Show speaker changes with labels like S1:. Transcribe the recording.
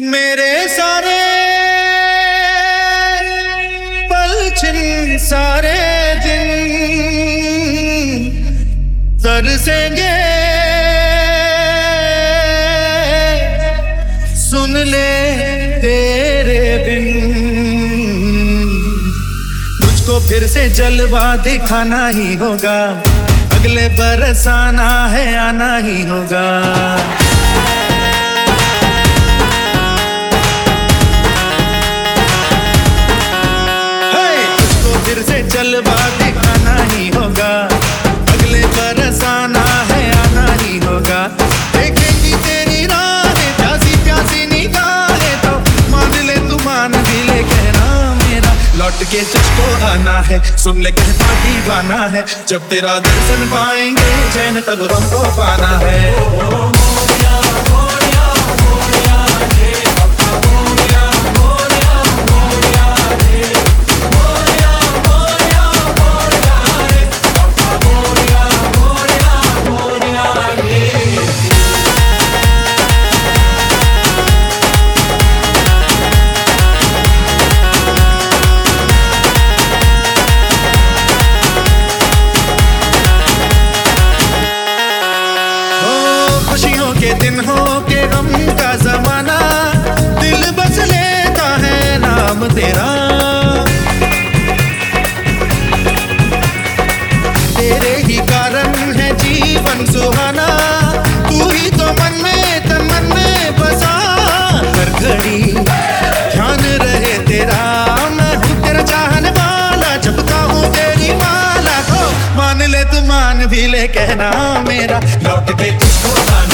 S1: मेरे सारे पल छिन सारे दिन तरसेंगे, सुन ले तेरे बिन। तुझको फिर से जलवा दिखाना ही होगा, अगले बरस आना है आना ही होगा। फिर से जलवा दिखाना ही होगा, अगले बरस आना है आना ही होगा। देखेंगी तेरी राहें प्यासी प्यासी निगाहें, तो मान ले तू मान भी ले कहना मेरा, लौट के तुझको आना है। सुन ले कहता दीवाना है, जब तेरा दर्शन पाएंगे चैन तब हमको पाना है। के दिन हो के गम का जमाना, दिल बस लेता है नाम तेरा। तेरे ही कारण है जीवन सुहाना, तू ही तो मन में तन मन में बसा। हर घड़ी ध्यान रहे तेरा, मैं हूँ तेरा चाहने वाला, जपता हूँ तेरी माला को। मान ले तू मान भी ले कहना मेरा, लौट के तुझको आना